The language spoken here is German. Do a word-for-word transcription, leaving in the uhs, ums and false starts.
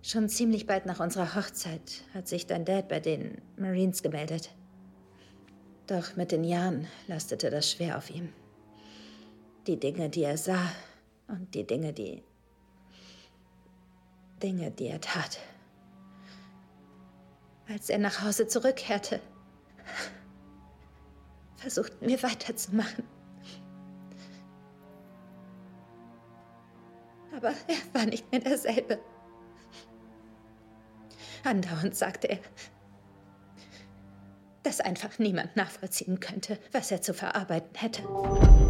Schon ziemlich bald nach unserer Hochzeit hat sich dein Dad bei den Marines gemeldet. Doch mit den Jahren lastete das schwer auf ihm. Die Dinge, die er sah und die Dinge, die... Dinge, die er tat. Als er nach Hause zurückkehrte, versuchten wir weiterzumachen. Aber er war nicht mehr derselbe. Andauernd sagte er, dass einfach niemand nachvollziehen könnte, was er zu verarbeiten hätte.